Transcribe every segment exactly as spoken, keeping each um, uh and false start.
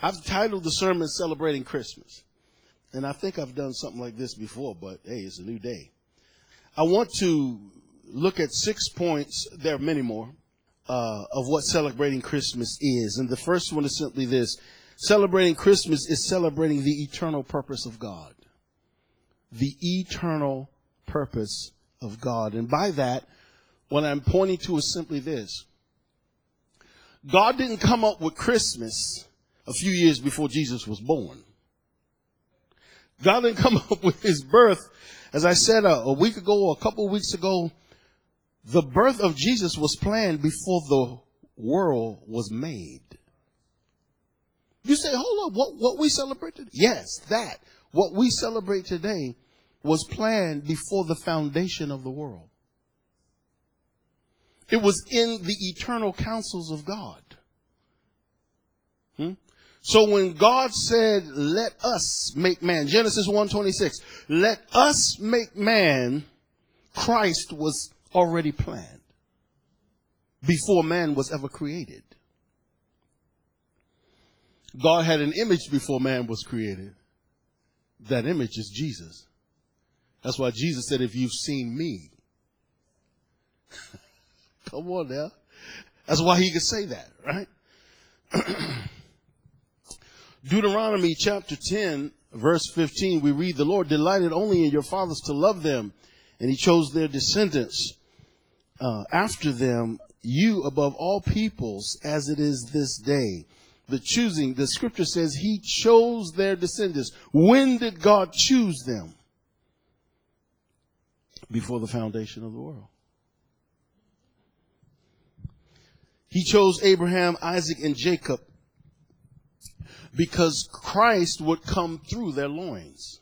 I've titled the sermon Celebrating Christmas. And I think I've done something like this before, but hey, it's a new day. I want to look at six points, there are many more, uh, of what celebrating Christmas is. And the first one is simply this. Celebrating Christmas is celebrating the eternal purpose of God. The eternal purpose of God. And by that, what I'm pointing to is simply this. God didn't come up with Christmas a few years before Jesus was born. God didn't come up with his birth. As I said a, a week ago or a couple of weeks ago, the birth of Jesus was planned before the world was made. You say, hold on, what, what we celebrate today? Yes, that. What we celebrate today was planned before the foundation of the world. It was in the eternal counsels of God. Hmm? So when God said, let us make man, Genesis one twenty-six, let us make man, Christ was already planned before man was ever created. God had an image before man was created. That image is Jesus. That's why Jesus said, if you've seen me. Come on now. That's why he could say that, right? Deuteronomy chapter ten, verse fifteen, we read, the Lord delighted only in your fathers to love them, and he chose their descendants uh, after them, you above all peoples, as it is this day. The choosing, the scripture says he chose their descendants. When did God choose them? Before the foundation of the world. He chose Abraham, Isaac, and Jacob because Christ would come through their loins.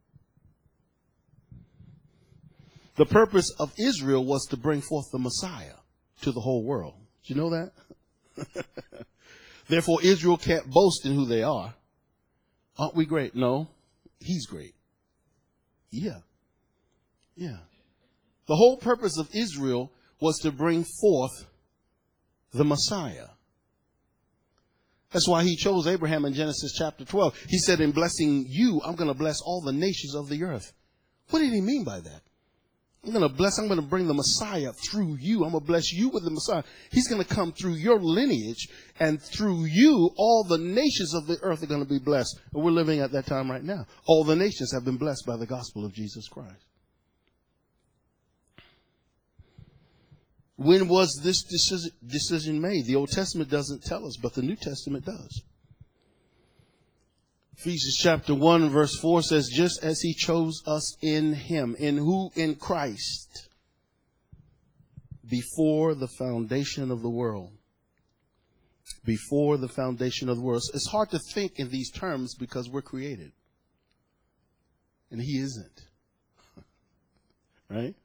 The purpose of Israel was to bring forth the Messiah to the whole world. Did you know that? Therefore, Israel can't boast in who they are. Aren't we great? No, he's great. Yeah. Yeah. The whole purpose of Israel was to bring forth the Messiah. That's why he chose Abraham in Genesis chapter twelve. He said, in blessing you, I'm going to bless all the nations of the earth. What did he mean by that? I'm going to bless, I'm going to bring the Messiah through you. I'm going to bless you with the Messiah. He's going to come through your lineage, and through you, all the nations of the earth are going to be blessed. And we're living at that time right now. All the nations have been blessed by the gospel of Jesus Christ. When was this decision, decision made? The Old Testament doesn't tell us, but the New Testament does. Ephesians chapter one verse four says, just as he chose us in him, in who? In Christ, before the foundation of the world. Before the foundation of the world. It's hard to think in these terms because we're created. And he isn't. Right?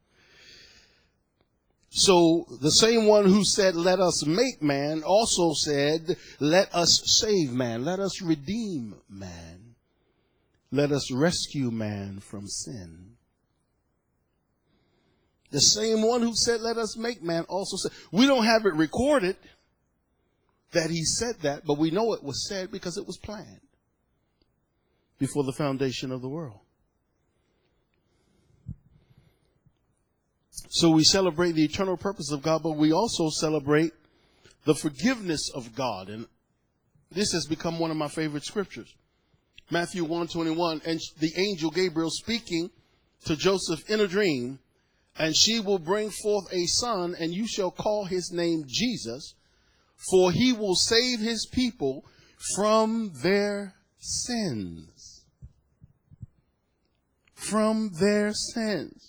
So the same one who said, let us make man, also said, let us save man. Let us redeem man. Let us rescue man from sin. The same one who said, let us make man, also said, we don't have it recorded that he said that, but we know it was said because it was planned before the foundation of the world. So we celebrate the eternal purpose of God, but we also celebrate the forgiveness of God. And this has become one of my favorite scriptures. Matthew one twenty-one, and the angel Gabriel speaking to Joseph in a dream, and she will bring forth a son, and you shall call his name Jesus, for he will save his people from their sins. From their sins.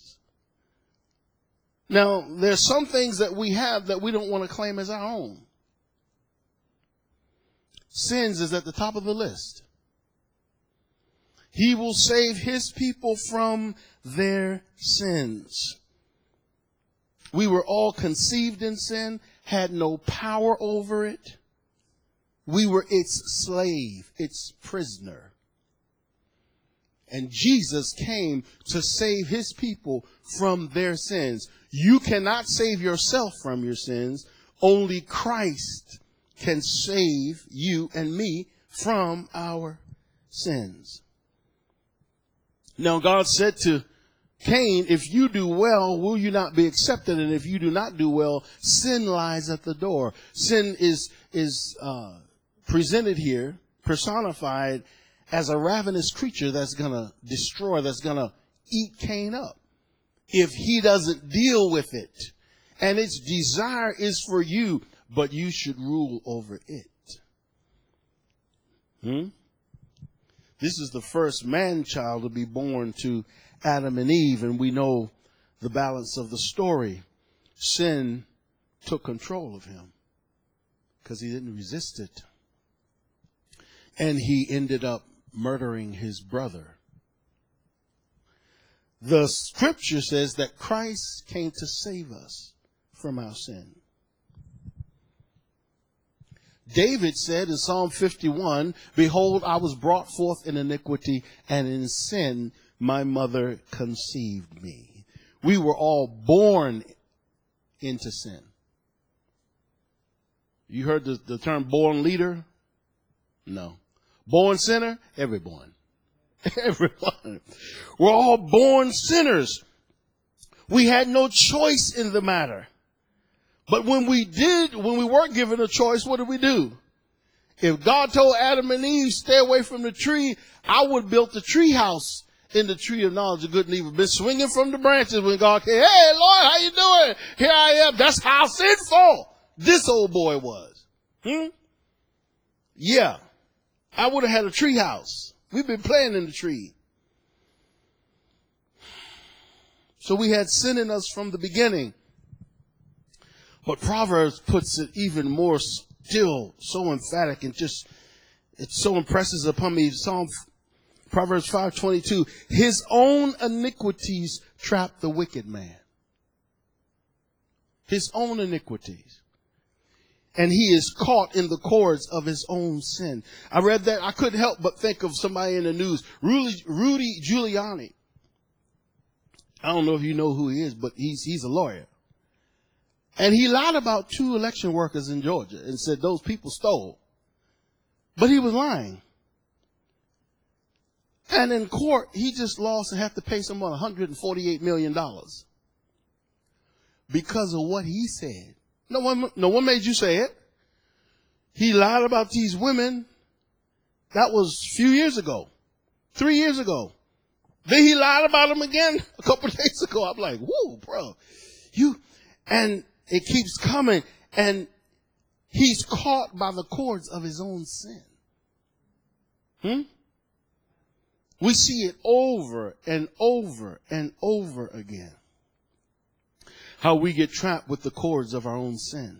Now, there's some things that we have that we don't want to claim as our own. Sins is at the top of the list. He will save his people from their sins. We were all conceived in sin, had no power over it. We were its slave, its prisoner. And Jesus came to save his people from their sins. You cannot save yourself from your sins. Only Christ can save you and me from our sins. Now God said to Cain, if you do well, will you not be accepted? And if you do not do well, sin lies at the door. Sin is, is, uh, presented here, personified as a ravenous creature that's going to destroy, that's going to eat Cain up if he doesn't deal with it. And its desire is for you, but you should rule over it. Hmm? This is the first man-child to be born to Adam and Eve, and we know the balance of the story. Sin took control of him because he didn't resist it. And he ended up murdering his brother. The scripture says that Christ came to save us from our sin. David said in Psalm fifty-one, behold, I was brought forth in iniquity, and in sin my mother conceived me. We were all born into sin. You heard the, the term born leader? No. Born sinner? Everyone. Everyone. We're all born sinners. We had no choice in the matter. But when we did, when we weren't given a choice, what did we do? If God told Adam and Eve, stay away from the tree, I would have built the tree house in the tree of knowledge of good and evil. Been swinging from the branches when God came, hey, Lord, how you doing? Here I am. That's how sinful this old boy was. Hmm? Yeah. I would have had a tree house. We've been playing in the tree. So we had sin in us from the beginning. But Proverbs puts it even more still, so emphatic, and just, it so impresses upon me. Psalm, Proverbs five twenty-two, his own iniquities trap the wicked man. His own iniquities. And he is caught in the cords of his own sin. I read that. I couldn't help but think of somebody in the news, Rudy, Rudy Giuliani. I don't know if you know who he is, but he's, he's a lawyer. And he lied about two election workers in Georgia and said those people stole. But he was lying. And in court, he just lost and had to pay someone one hundred forty-eight million dollars because of what he said. No one, no one made you say it. He lied about these women. That was a few years ago, three years ago. Then he lied about them again a couple of days ago. I'm like, whoa, bro, you, and it keeps coming, and he's caught by the cords of his own sin. Hmm? We see it over and over and over again. How we get trapped with the cords of our own sin.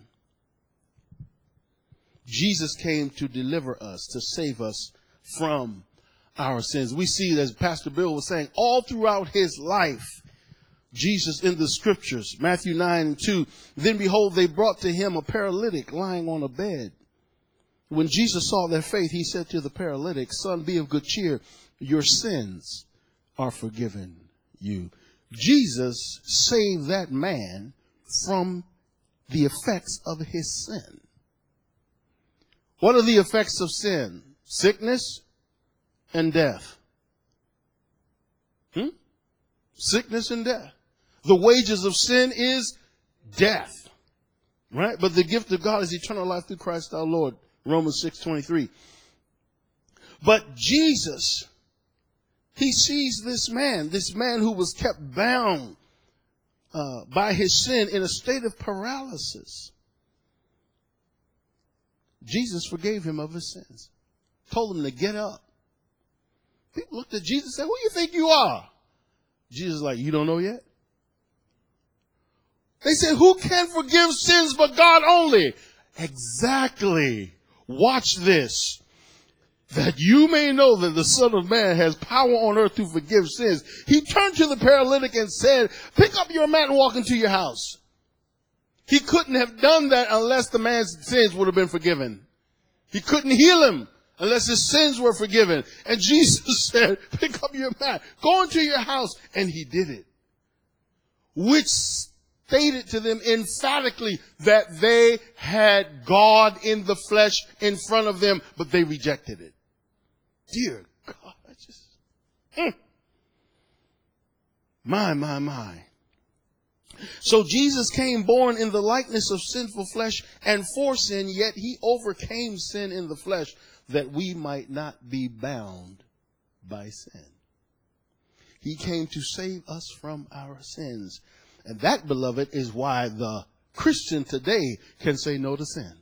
Jesus came to deliver us, to save us from our sins. We see, as Pastor Bill was saying, all throughout his life, Jesus in the scriptures, Matthew nine and two, then behold, they brought to him a paralytic lying on a bed. When Jesus saw their faith, he said to the paralytic, son, be of good cheer. Your sins are forgiven you. Jesus saved that man from the effects of his sin. What are the effects of sin? Sickness and death. Hmm? Sickness and death. The wages of sin is death. Right? But the gift of God is eternal life through Christ our Lord. Romans six twenty-three. But Jesus, he sees this man, this man who was kept bound uh, by his sin in a state of paralysis. Jesus forgave him of his sins. Told him to get up. People looked at Jesus and said, who do you think you are? Jesus is like, you don't know yet? They said, who can forgive sins but God only? Exactly. Watch this. That you may know that the Son of Man has power on earth to forgive sins. He turned to the paralytic and said, pick up your mat and walk into your house. He couldn't have done that unless the man's sins would have been forgiven. He couldn't heal him unless his sins were forgiven. And Jesus said, pick up your mat, go into your house. And he did it. Which stated to them emphatically that they had God in the flesh in front of them, but they rejected it. Dear God, I just, mm. my, my, my. So Jesus came born in the likeness of sinful flesh and for sin, yet he overcame sin in the flesh that we might not be bound by sin. He came to save us from our sins. And that, beloved, is why the Christian today can say no to sin.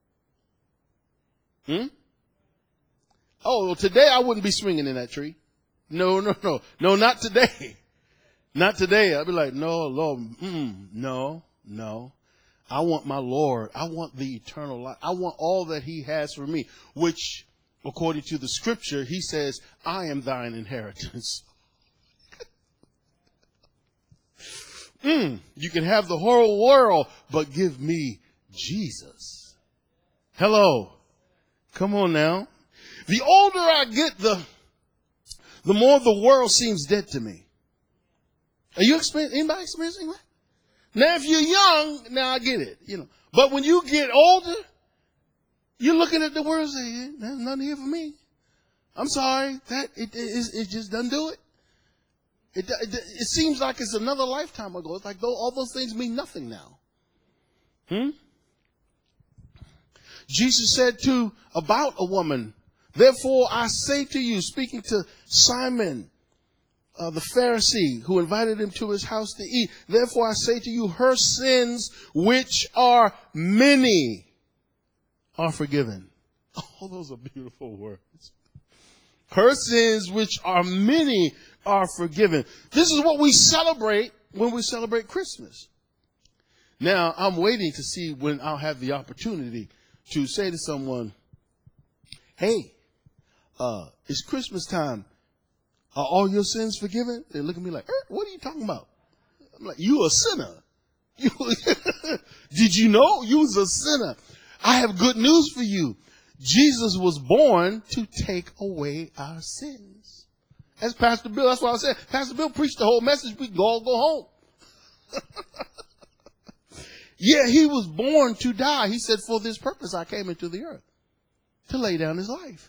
Hmm? Oh, well, today I wouldn't be swinging in that tree. No, no, no. No, not today. Not today. I'd be like, no, Lord, mm, no, no. I want my Lord. I want the eternal life. I want all that he has for me, which, according to the scripture, he says, I am thine inheritance. mm, you can have the whole world, but give me Jesus. Hello. Come on now. The older I get, the, the more the world seems dead to me. Are you experiencing, anybody experiencing that? Now, if you're young, now I get it, you know. But when you get older, you're looking at the world and saying, there's nothing here for me. I'm sorry, that it, it, it just doesn't do it. It, it. It seems like it's another lifetime ago. It's like all those things mean nothing now. Hmm? Jesus said to, about a woman, therefore I say to you, speaking to Simon, Uh, the Pharisee who invited him to his house to eat. Therefore I say to you, her sins, which are many, are forgiven. Oh, those are beautiful words. Her sins, which are many, are forgiven. This is what we celebrate when we celebrate Christmas. Now, I'm waiting to see when I'll have the opportunity to say to someone, hey, uh, it's Christmas time. Are all your sins forgiven? They look at me like, er, what are you talking about? I'm like, you a sinner. You, did you know you was a sinner? I have good news for you. Jesus was born to take away our sins. That's Pastor Bill. That's what I said. Pastor Bill preached the whole message. We can all go home. Yeah, he was born to die. He said, for this purpose I came into the earth, to lay down his life.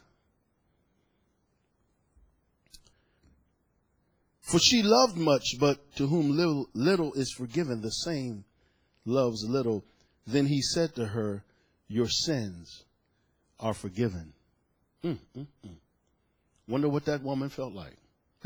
For she loved much, but to whom little, little is forgiven, the same loves little. Then he said to her, your sins are forgiven. Mm, mm, mm. Wonder what that woman felt like.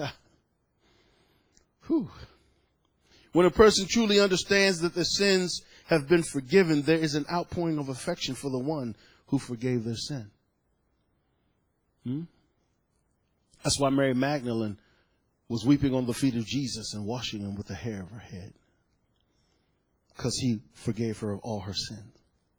Whew. When a person truly understands that their sins have been forgiven, there is an outpouring of affection for the one who forgave their sin. Hmm? That's why Mary Magdalene was weeping on the feet of Jesus and washing him with the hair of her head, because he forgave her of all her sins.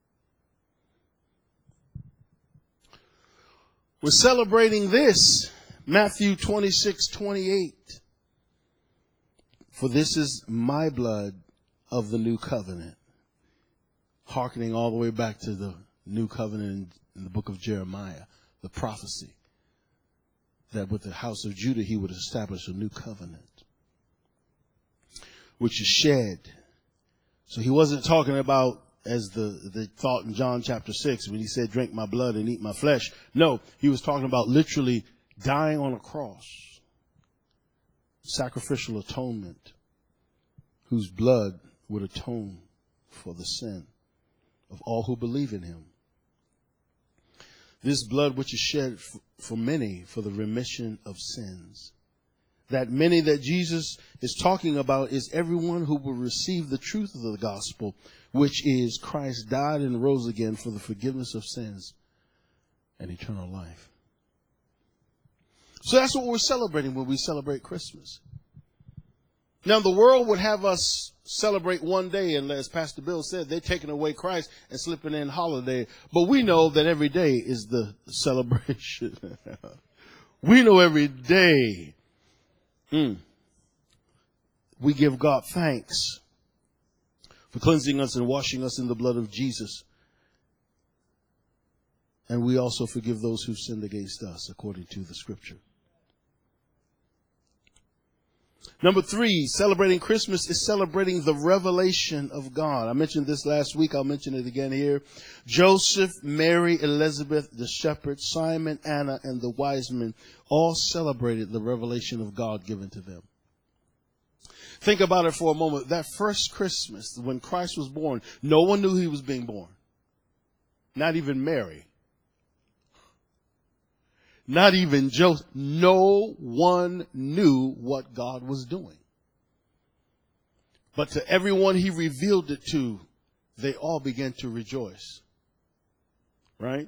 We're celebrating this, Matthew twenty-six twenty-eight. For this is my blood of the new covenant. Hearkening all the way back to the new covenant in the book of Jeremiah, the prophecy that with the house of Judah he would establish a new covenant, which is shed. So he wasn't talking about, as the, the thought in John chapter six, when he said, drink my blood and eat my flesh. No, he was talking about literally dying on a cross, sacrificial atonement, whose blood would atone for the sin of all who believe in him. This blood which is shed f- for many for the remission of sins. That many that Jesus is talking about is everyone who will receive the truth of the gospel, which is Christ died and rose again for the forgiveness of sins and eternal life. So that's what we're celebrating when we celebrate Christmas. Now, the world would have us celebrate one day, and as Pastor Bill said, they're taking away Christ and slipping in holiday. But we know that every day is the celebration. We know every day. Mm. We give God thanks for cleansing us and washing us in the blood of Jesus. And we also forgive those who sinned against us, according to the scripture. Number three, celebrating Christmas is celebrating the revelation of God. I mentioned this last week. I'll mention it again here. Joseph, Mary, Elizabeth, the shepherds, Simon, Anna, and the wise men all celebrated the revelation of God given to them. Think about it for a moment. That first Christmas, when Christ was born, no one knew he was being born. Not even Mary. Not even Joseph. No one knew what God was doing. But to everyone he revealed it to, they all began to rejoice. Right?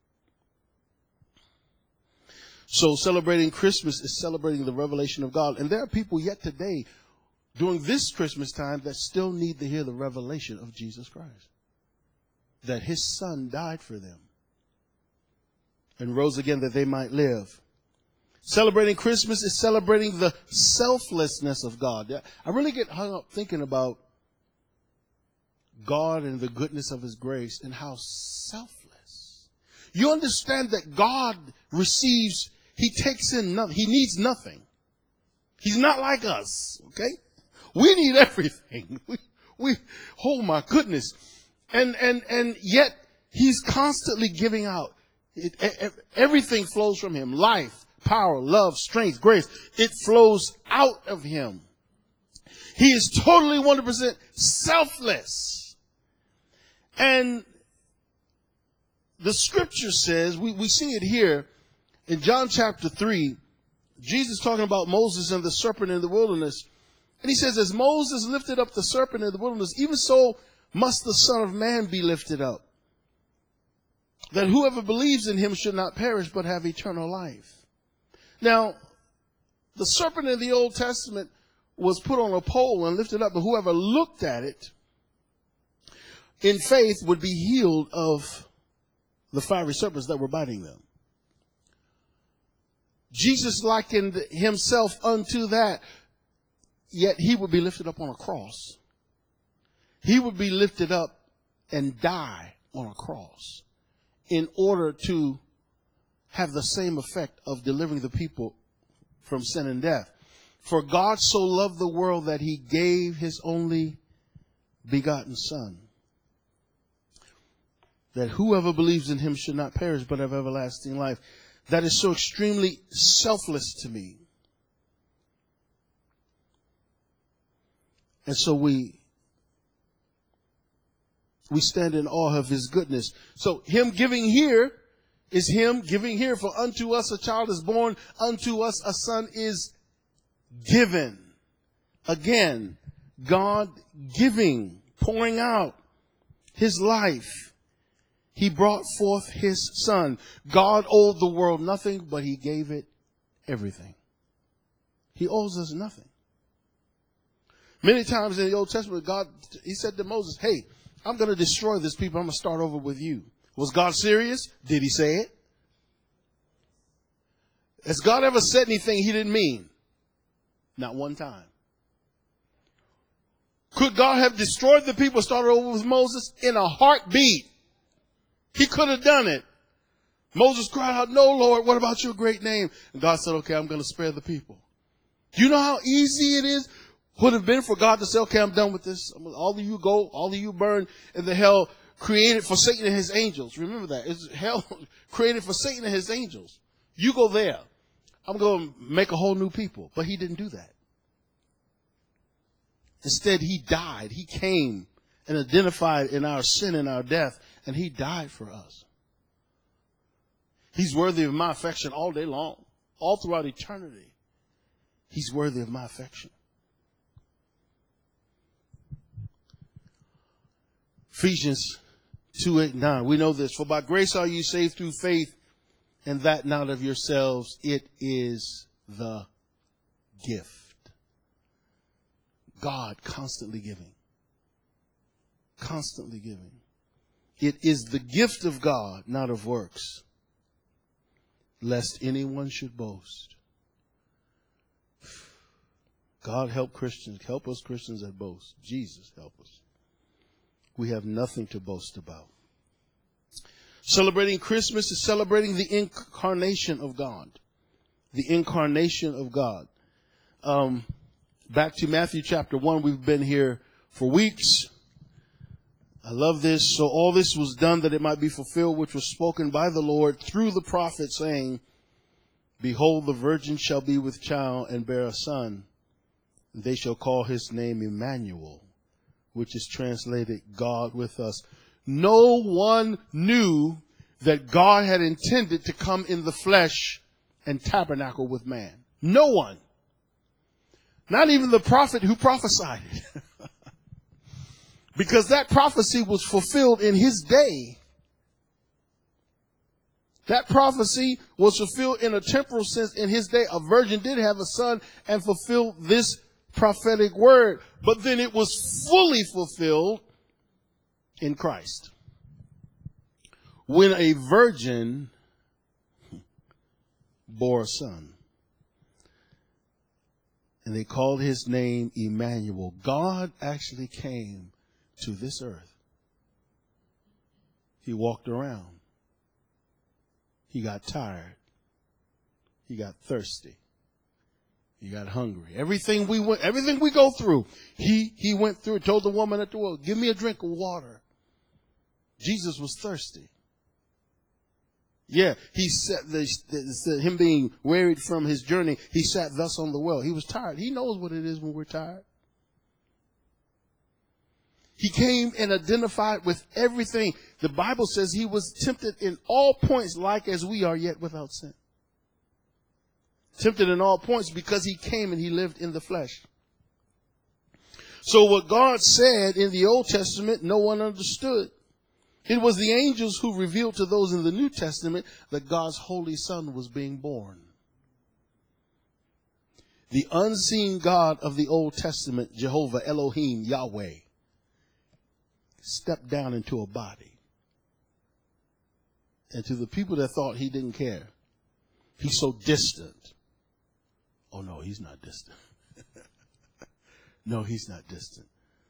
So celebrating Christmas is celebrating the revelation of God. And there are people yet today during this Christmas time that still need to hear the revelation of Jesus Christ. That his son died for them and rose again that they might live. Celebrating Christmas is celebrating the selflessness of God. I really get hung up thinking about God and the goodness of his grace and how selfless. You understand that God receives, he takes in nothing. He needs nothing. He's not like us, okay? We need everything. We, we, oh my goodness. And, and, and yet he's constantly giving out. It, it, everything flows from him. Life, power, love, strength, grace. It flows out of him. He is totally one hundred percent selfless. And the scripture says, we, we see it here in John chapter three, Jesus talking about Moses and the serpent in the wilderness. And he says, as Moses lifted up the serpent in the wilderness, even so must the Son of Man be lifted up, that whoever believes in him should not perish, but have eternal life. Now, the serpent in the Old Testament was put on a pole and lifted up, but whoever looked at it in faith would be healed of the fiery serpents that were biting them. Jesus likened himself unto that, yet he would be lifted up on a cross. He would be lifted up and die on a cross in order to have the same effect of delivering the people from sin and death. For God so loved the world that he gave his only begotten Son, that whoever believes in him should not perish but have everlasting life. That is so extremely selfless to me. And so we we stand in awe of his goodness. So him giving here is him giving here. For unto us a child is born, unto us a son is given. Again, God giving, pouring out his life. He brought forth his son. God owed the world nothing, but he gave it everything. He owes us nothing. Many times in the Old Testament, God, he said to Moses, hey, I'm going to destroy this people. I'm going to start over with you. Was God serious? Did he say it? Has God ever said anything he didn't mean? Not one time. Could God have destroyed the people, started over with Moses? In a heartbeat. He could have done it. Moses cried out, no, Lord, what about your great name? And God said, okay, I'm going to spare the people. Do you know how easy it is? Would have been for God to say, okay, I'm done with this. All of you go, all of you burn in the hell created for Satan and his angels. Remember that. It's hell created for Satan and his angels. You go there. I'm going to make a whole new people. But he didn't do that. Instead, he died. He came and identified in our sin and our death, and he died for us. He's worthy of my affection all day long, all throughout eternity. He's worthy of my affection. Ephesians two, eight, nine. We know this. For by grace are you saved through faith, and that not of yourselves. It is the gift. God constantly giving. Constantly giving. It is the gift of God, not of works, lest anyone should boast. God help Christians. Help us Christians that boast. Jesus help us. We have nothing to boast about. Celebrating Christmas is celebrating the incarnation of God. The incarnation of God. Um, Back to Matthew chapter one. We've been here for weeks. I love this. So all this was done that it might be fulfilled, which was spoken by the Lord through the prophet, saying, Behold, the virgin shall be with child and bear a son. And they shall call his name Emmanuel, which is translated God with us. No one knew that God had intended to come in the flesh and tabernacle with man. No one. Not even the prophet who prophesied it. Because that prophecy was fulfilled in his day. That prophecy was fulfilled in a temporal sense in his day. A virgin did have a son and fulfilled this prophetic word. But then it was fully fulfilled in Christ, when a virgin bore a son. And they called his name Emmanuel. God actually came to this earth. He walked around. He got tired. He got thirsty. He got hungry. Everything we went, everything we go through, he, he went through it. Told the woman at the well, give me a drink of water. Jesus was thirsty. Yeah, he sat, the, the, him being wearied from his journey, he sat thus on the well. He was tired. He knows what it is when we're tired. He came and identified with everything. The Bible says he was tempted in all points like as we are, yet without sin. Tempted in all points because he came and he lived in the flesh. So what God said in the Old Testament, no one understood. It was the angels who revealed to those in the New Testament that God's Holy Son was being born. The unseen God of the Old Testament, Jehovah, Elohim, Yahweh, stepped down into a body. And to the people that thought he didn't care, he's so distant. Oh, no, he's not distant. No, he's not distant.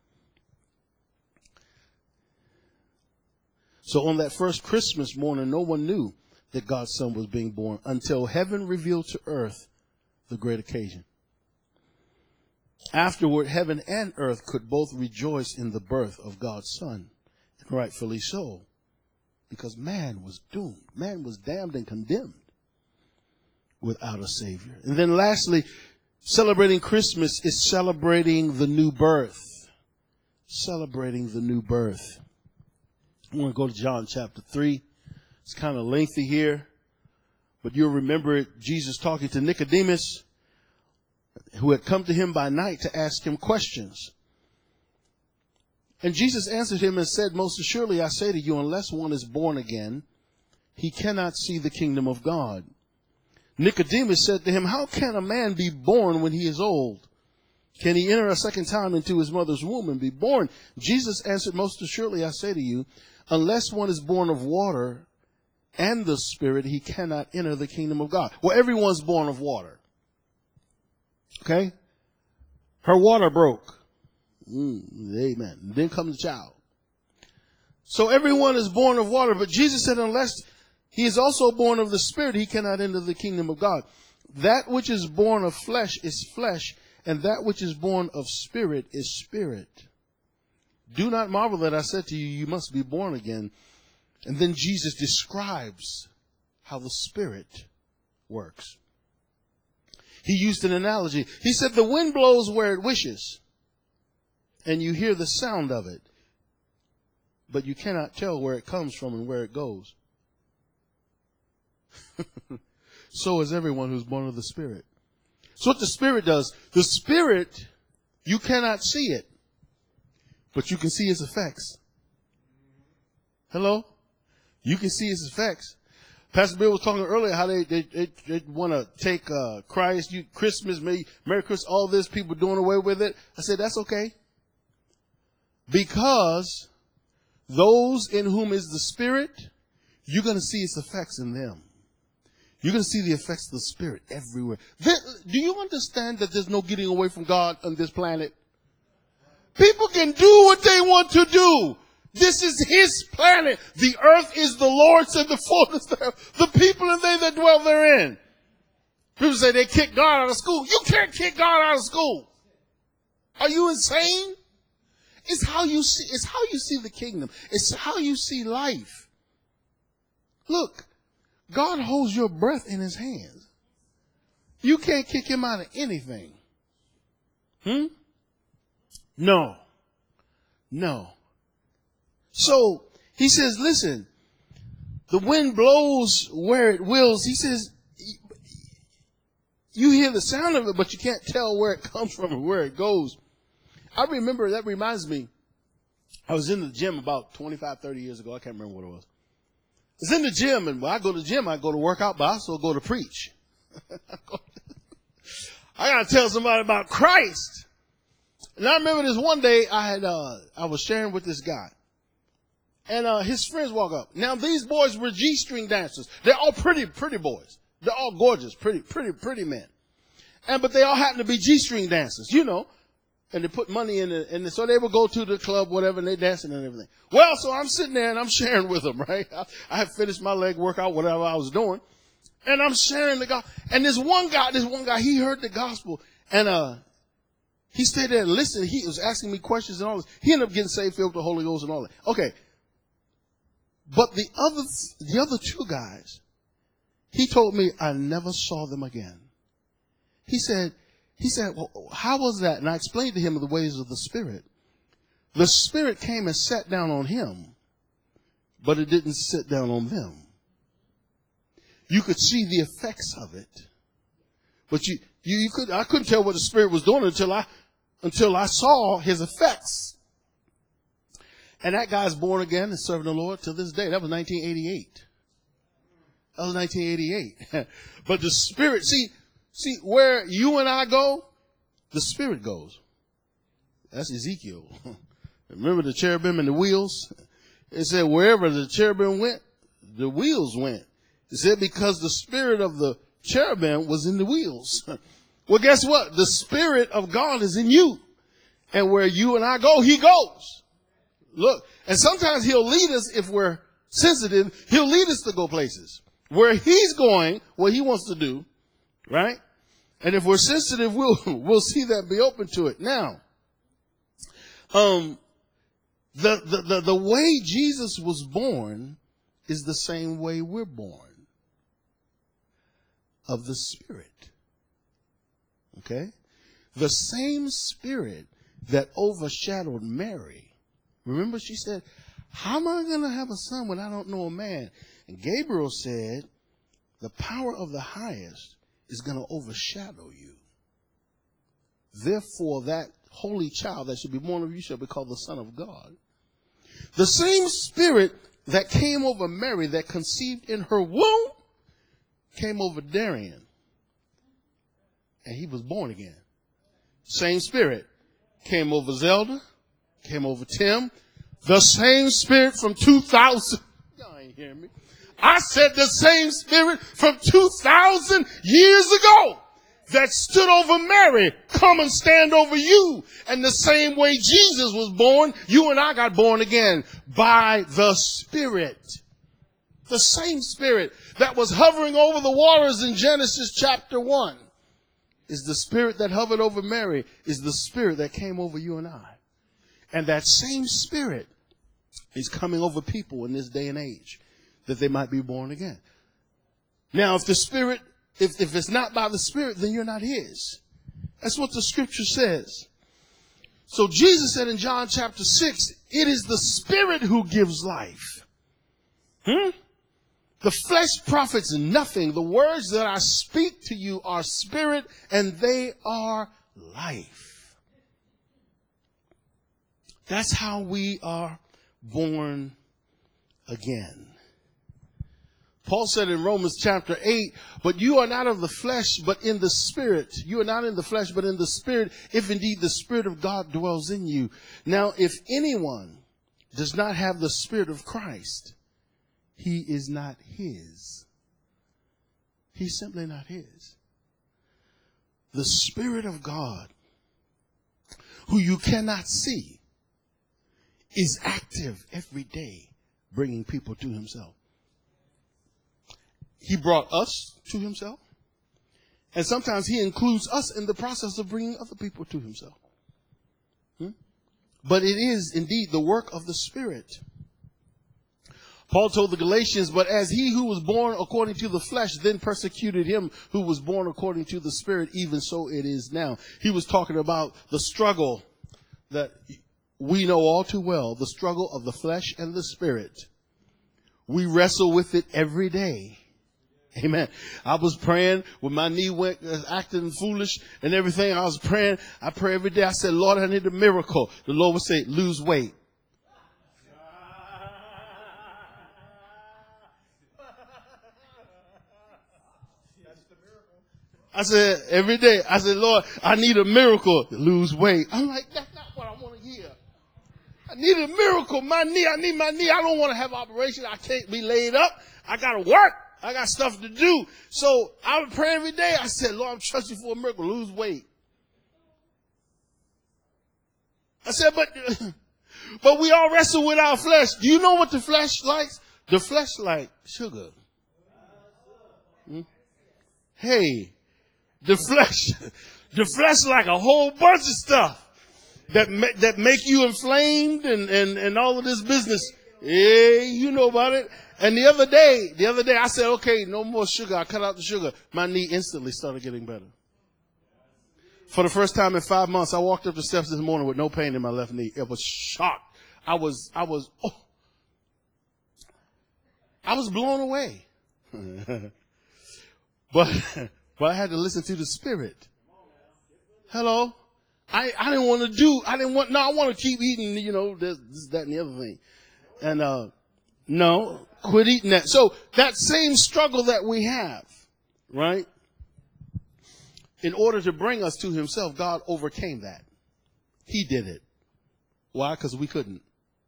So on that first Christmas morning, no one knew that God's Son was being born until heaven revealed to earth the great occasion. Afterward, heaven and earth could both rejoice in the birth of God's Son, and rightfully so, because man was doomed. Man was damned and condemned without a Savior. And then lastly, celebrating Christmas is celebrating the new birth. Celebrating the new birth. I want to go to John chapter three. It's kind of lengthy here, but you'll remember it, Jesus talking to Nicodemus, who had come to him by night to ask him questions. And Jesus answered him and said, Most assuredly I say to you, unless one is born again, he cannot see the kingdom of God. Nicodemus said to him, How can a man be born when he is old? Can he enter a second time into his mother's womb and be born? Jesus answered, Most assuredly I say to you, unless one is born of water and the Spirit, he cannot enter the kingdom of God. Well, everyone's born of water. Okay? Her water broke. Mm, amen. Then comes the child. So everyone is born of water, but Jesus said unless he is also born of the Spirit, he cannot enter the kingdom of God. That which is born of flesh is flesh, and that which is born of spirit is spirit. Do not marvel that I said to you, you must be born again. And then Jesus describes how the Spirit works. He used an analogy. He said, the wind blows where it wishes, and you hear the sound of it, but you cannot tell where it comes from and where it goes. So is everyone who's born of the Spirit. So what the Spirit does, the Spirit, you cannot see it, but you can see its effects. Hello? You can see its effects. Pastor Bill was talking earlier how they they, they, they want to take uh, Christ, you, Christmas, Merry, Merry Christmas, all this, people doing away with it. I said, that's okay. Because those in whom is the Spirit, you're going to see its effects in them. You're going to see the effects of the Spirit everywhere. There, do you understand that there's no getting away from God on this planet? People can do what they want to do. This is his planet. The earth is the Lord's and the fullness thereof, the people and they that dwell therein. People say they kick God out of school. You can't kick God out of school. Are you insane? It's how you see, it's how you see the kingdom. It's how you see life. Look, God holds your breath in his hands. You can't kick him out of anything. Hmm? No. No. So he says, listen, the wind blows where it wills. He says, you hear the sound of it, but you can't tell where it comes from or where it goes. I remember, that reminds me, I was in the gym about twenty-five, thirty years ago. I can't remember what it was. I was in the gym, and when I go to the gym, I go to work out, but I also go to preach. I got to tell somebody about Christ. And I remember this one day I had, uh, I was sharing with this guy. And, uh, his friends walk up. Now, these boys were G-string dancers. They're all pretty, pretty boys. They're all gorgeous, pretty, pretty, pretty men. And, but they all happen to be G-string dancers, you know. And they put money in it. And so they would go to the club, whatever, and they dancing and everything. Well, so I'm sitting there and I'm sharing with them, right? I, I had finished my leg workout, whatever I was doing. And I'm sharing the gospel. And this one guy, this one guy, he heard the gospel. And, uh, he stayed there and listened. He was asking me questions and all this. He ended up getting saved, filled with the Holy Ghost and all that. Okay. But the other, the other two guys, he told me I never saw them again. He said, he said, well, how was that? And I explained to him the ways of the Spirit. The Spirit came and sat down on him, but it didn't sit down on them. You could see the effects of it, but you, you, you could, I couldn't tell what the Spirit was doing until I, until I saw his effects. And that guy's born again and serving the Lord to this day. That was nineteen eighty-eight. That was nineteen eighty-eight. But the Spirit, see, see where you and I go, the Spirit goes. That's Ezekiel. Remember the cherubim and the wheels? It said wherever the cherubim went, the wheels went. It said because the spirit of the cherubim was in the wheels. Well, guess what? The Spirit of God is in you. And where you and I go, he goes. Look, and sometimes he'll lead us if we're sensitive. He'll lead us to go places where he's going, what he wants to do, right? And if we're sensitive, we'll, we'll see that, be open to it. Now, um, the, the, the, the way Jesus was born is the same way we're born, of the Spirit. Okay? The same Spirit that overshadowed Mary. Remember she said, how am I going to have a son when I don't know a man? And Gabriel said, the power of the highest is going to overshadow you. Therefore, that holy child that should be born of you shall be called the Son of God. The same Spirit that came over Mary, that conceived in her womb, came over Darian. And he was born again. Same Spirit came over Zelda, came over Tim. The same Spirit from two thousand. Y'all ain't hearing me. I said the same Spirit from two thousand years ago that stood over Mary, come and stand over you. And the same way Jesus was born, you and I got born again by the Spirit. The same Spirit that was hovering over the waters in Genesis chapter one is the Spirit that hovered over Mary, is the Spirit that came over you and I. And that same Spirit is coming over people in this day and age, that they might be born again. Now, if the Spirit, if, if it's not by the Spirit, then you're not his. That's what the scripture says. So Jesus said in John chapter six, it is the Spirit who gives life. Hmm? The flesh profits nothing. The words that I speak to you are spirit and they are life. That's how we are born again. Paul said in Romans chapter eight, but you are not of the flesh, but in the Spirit. You are not in the flesh, but in the Spirit, if indeed the Spirit of God dwells in you. Now, if anyone does not have the Spirit of Christ, he is not his. He's simply not his. The Spirit of God, who you cannot see, is active every day, bringing people to himself. He brought us to himself. And sometimes he includes us in the process of bringing other people to himself. Hmm? But it is indeed the work of the Spirit. Paul told the Galatians, but as he who was born according to the flesh then persecuted him who was born according to the Spirit, even so it is now. He was talking about the struggle that we know all too well, the struggle of the flesh and the Spirit. We wrestle with it every day. Amen. I was praying when my knee went uh, acting foolish and everything. I was praying. I pray every day. I said, Lord, I need a miracle. The Lord would say, lose weight. I said, every day, I said, Lord, I need a miracle. Lose weight. I'm like, that's not what I want to hear. I need a miracle. My knee, I need my knee. I don't want to have operation. I can't be laid up. I got to work. I got stuff to do. So I would pray every day. I said, Lord, I'm trusting you for a miracle. Lose weight. I said, but, but we all wrestle with our flesh. Do you know what the flesh likes? The flesh like sugar. Hmm? Hey. The flesh, the flesh like a whole bunch of stuff that ma- that make you inflamed and, and, and all of this business. Hey, you know about it. And the other day, the other day I said, okay, no more sugar. I cut out the sugar. My knee instantly started getting better. For the first time in five months, I walked up the steps this morning with no pain in my left knee. It was shocked. I was, I was, oh, I was blown away. But, But I had to listen to the Spirit. Hello? I, I didn't want to do, I didn't want, no, I want to keep eating, you know, this, this, that, and the other thing. And, uh, no, quit eating that. So that same struggle that we have, right? In order to bring us to himself, God overcame that. He did it. Why? Because we couldn't.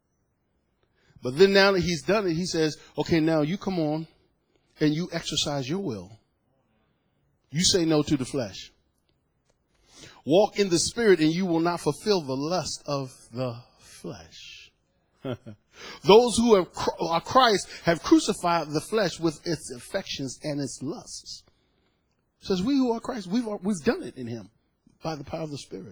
But then now that he's done it, he says, okay, now you come on and you exercise your will. You say no to the flesh. Walk in the Spirit and you will not fulfill the lust of the flesh. Those who have, are Christ have crucified the flesh with its affections and its lusts. It says we who are Christ, we've, we've done it in him by the power of the Spirit.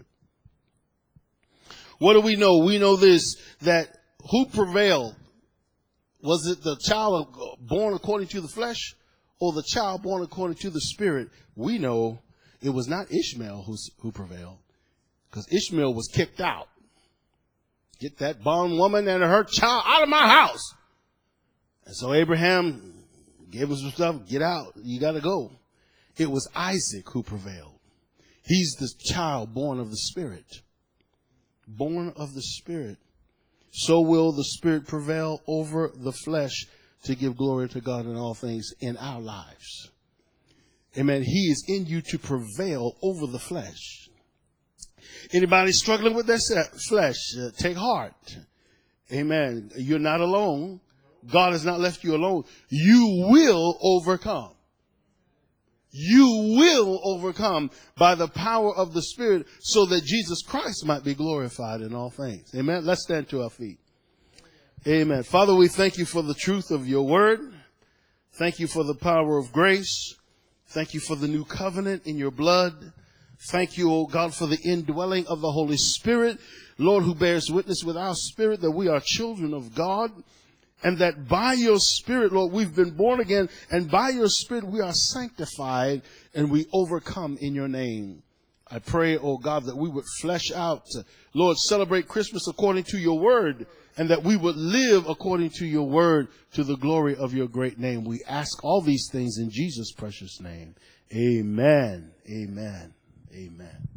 What do we know? We know this, that who prevailed? Was it the child born according to the flesh? Or the child born according to the Spirit? We know it was not Ishmael who's, who prevailed, because Ishmael was kicked out. Get that bondwoman and her child out of my house. And so Abraham gave him some stuff. Get out. You got to go. It was Isaac who prevailed. He's the child born of the Spirit. Born of the Spirit. So will the Spirit prevail over the flesh to give glory to God in all things in our lives. Amen. He is in you to prevail over the flesh. Anybody struggling with their flesh, uh, take heart. Amen. You're not alone. God has not left you alone. You will overcome. You will overcome by the power of the Spirit so that Jesus Christ might be glorified in all things. Amen. Let's stand to our feet. Amen. Father, we thank you for the truth of your word. Thank you for the power of grace. Thank you for the new covenant in your blood. Thank you, O God, for the indwelling of the Holy Spirit, Lord, who bears witness with our spirit that we are children of God, and that by your Spirit, Lord, we've been born again, and by your Spirit we are sanctified and we overcome in your name. I pray, oh God, that we would flesh out, Lord, celebrate Christmas according to your word, and that we would live according to your word to the glory of your great name. We ask all these things in Jesus' precious name. Amen. Amen. Amen.